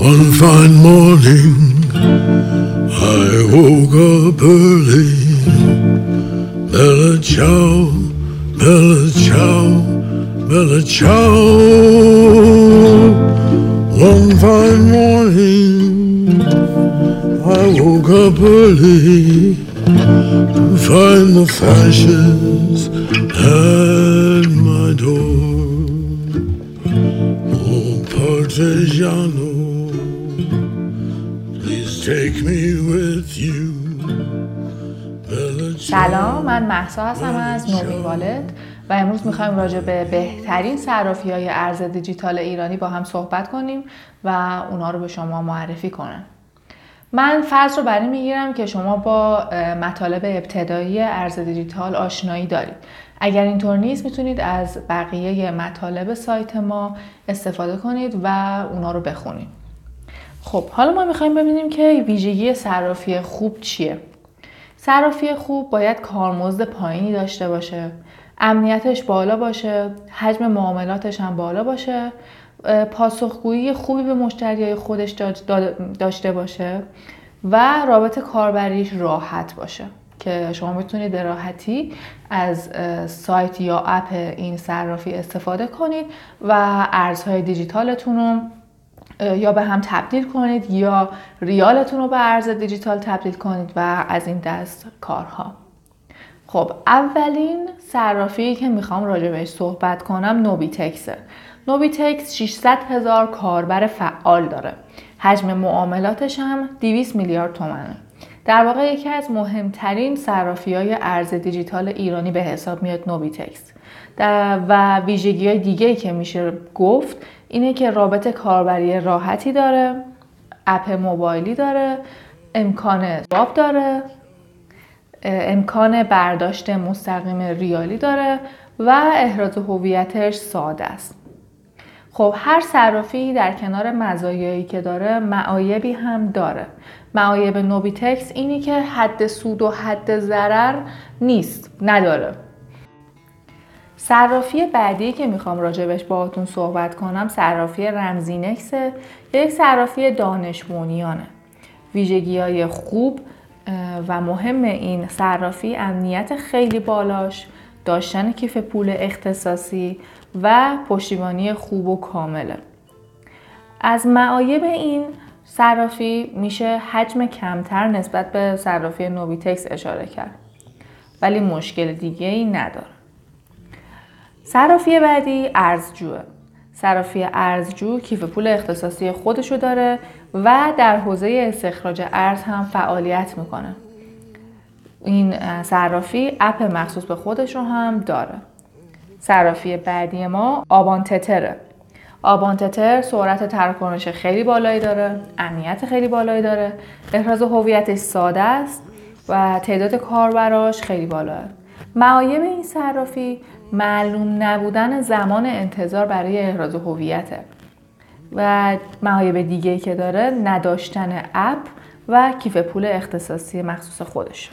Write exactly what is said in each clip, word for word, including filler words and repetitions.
One fine morning, I woke up early. Bella ciao, bella ciao, bella ciao. One fine morning, I woke up early to find the fashions at my door. Oh, Partigiano, please take me with you. سلام، من مهسا هستم از نومی والت و امروز میخوایم راجع به بهترین صرافی‌های ارز دیجیتال ایرانی با هم صحبت کنیم و اونا رو به شما معرفی کنم. من فرض رو بر این میگیرم که شما با مطالب ابتدایی ارز دیجیتال آشنایی دارید. اگر اینطور نیست میتونید از بقیه مطالب سایت ما استفاده کنید و اونا رو بخونید. خب حالا ما میخوایم ببینیم که ویژگی صرافی خوب چیه. صرافی خوب باید کارمزد پایینی داشته باشه، امنیتش بالا باشه، حجم معاملاتش هم بالا باشه، پاسخگویی خوبی به مشتریای خودش داشته باشه و رابط کاربریش راحت باشه که شما میتونید به راحتی از سایت یا اپ این صرافی استفاده کنید و ارزهای دیجیتالتون رو یا به هم تبدیل کنید یا ریالتون رو به ارز دیجیتال تبدیل کنید و از این دست کارها. خب اولین صرافی که میخوام راجع بهش صحبت کنم نوبیتکسه. نوبیتکس ششصد هزار کاربر فعال داره. حجم معاملاتش هم دویست میلیارد تومنه. در واقع یکی از مهمترین صرافی‌های ارز دیجیتال ایرانی به حساب میاد نوبیتکس. و ویژگی‌های دیگه‌ای که میشه گفت اینه که رابط کاربری راحتی داره، اپ موبایلی داره، امکان سواب داره، امکان برداشت مستقیم ریالی داره و احراز هویتش ساده است. خب هر صرافی در کنار مزایایی که داره معایبی هم داره. معایب نوبیتکس اینی که حد سود و حد ضرر نیست، نداره. صرافی بعدی که میخوام راجبش باهاتون صحبت کنم صرافی رمزینکسه. یک صرافی دانش بنیانه. ویژگی‌های خوب و مهم این صرافی امنیت خیلی بالاش، داشتن کیف پول اختصاصی و پشتیبانی خوب و کامله. از معایب این صرافی میشه حجم کمتر نسبت به صرافی نوبیتکس اشاره کرد، ولی مشکل دیگه ای نداره. صرافی بعدی ارزجوه. صرافی ارزجو کیف پول اختصاصی خودشو داره و در حوزه استخراج ارز هم فعالیت میکنه. این صرافی اپ مخصوص به خودش رو هم داره. صرافی بعدی ما آبانتتره. آبانتتر سرعت تراکنش خیلی بالایی داره، امنیت خیلی بالایی داره، احراز هویتش ساده است و تعداد کاربراش خیلی بالاه. معایب این صرافی معلوم نبودن زمان انتظار برای احراز هویته و معایب دیگه‌ای که داره نداشتن اپ و کیف پول اختصاصی مخصوص خودش.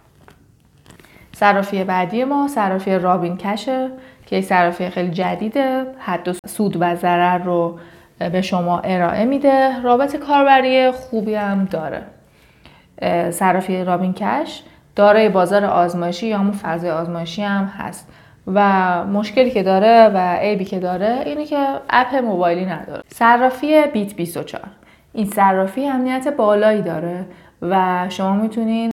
صرافی بعدی ما صرافی رابین کشه که یک صرافی خیلی جدیده، حد و سود و ضرر رو به شما ارائه میده، رابط کاربری خوبی هم داره. صرافی رابین کش دارای بازار آزمایشی یا همون فضای آزمایشی هم هست و مشکلی که داره و عیبی که داره اینه که اپ موبایلی نداره. صرافی بیت بیست و چهار. این صرافی امنیت بالایی داره و شما میتونین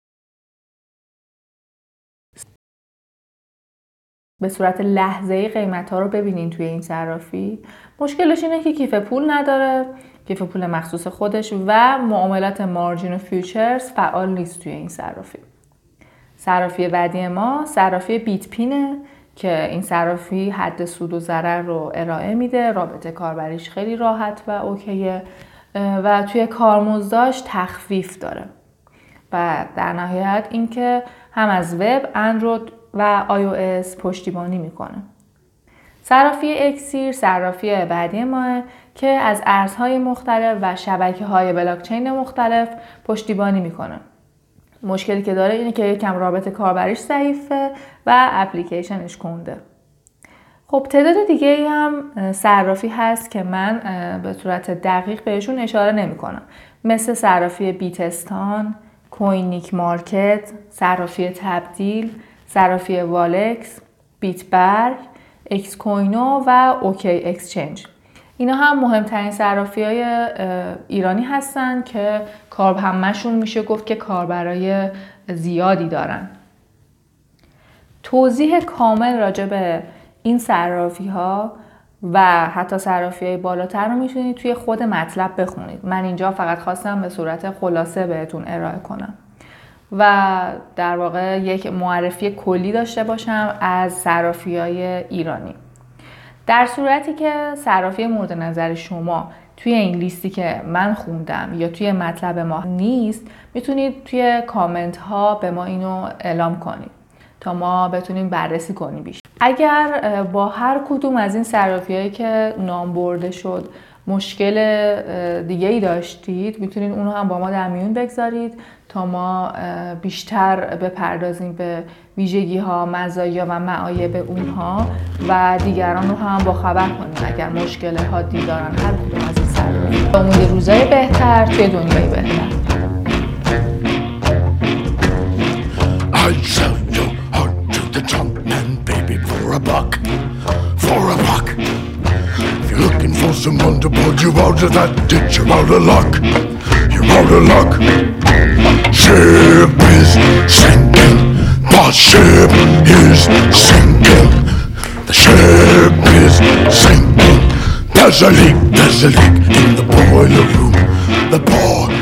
به صورت لحظه‌ای قیمت‌ها رو ببینین توی این صرافی. مشکلش اینه که کیف پول نداره، کیف پول مخصوص خودش و معاملات مارجین و فیوچرز فعال نیست توی این صرافی. صرافی بعدی ما صرافی بیت پینه که این صرافی حد سود و ضرر رو ارائه میده، رابط کاربریش خیلی راحت و اوکیه و توی کارمزداش تخفیف داره و در نهایت اینکه هم از وب، اندروید و آی او اس پشتیبانی میکنه. صرافی اکسیر صرافی بعدی ماه که از ارزهای مختلف و شبکه‌های بلاکچین مختلف پشتیبانی میکنه. مشکلی که داره اینه که یکم رابط کاربریش ضعیفه و اپلیکیشنش کنده. خب تعداد دیگه ای هم صرافی هست که من به صورت دقیق بهشون اشاره نمی کنم، مثل صرافی بیتستان، کوینیک مارکت، صرافی تبدیل، صرافی والکس، بیتبرگ، اکس کوینو و اوکی اکسچنج. اینا هم مهمترین صرافی های ایرانی هستن که کار همشون میشه گفت که کاربرای زیادی دارن. توضیح کامل راجع به این صرافی ها و حتی صرافی های بالاتر رو میتونید توی خود مطلب بخونید. من اینجا فقط خواستم به صورت خلاصه بهتون ارائه کنم و در واقع یک معرفی کلی داشته باشم از صرافی های ایرانی. در صورتی که صرافی مورد نظر شما توی این لیستی که من خوندم یا توی مطلب ما نیست، میتونید توی کامنت ها به ما اینو اعلام کنید تا ما بتونیم بررسی کنیم بیشتر. اگر با هر کدوم از این صرافی‌هایی که نام برده شد مشکل دیگه ای داشتید، میتونید اونو هم با ما در میون بگذارید تا ما بیشتر بپردازیم به ویژگی ها، مزایا و معایب اونها و دیگران رو هم با خبر کنیم اگر مشکل حادی دارن هر کدوم از این صرافی. با امید روزای بهتر توی دنیای بهتر. For a buck, for a buck. If you're looking for someone to pull you out of that ditch, you're out of luck. You're out of luck. Ship is sinking. The ship is sinking. The ship is sinking. There's a leak, there's a leak in the boiler room. The boiler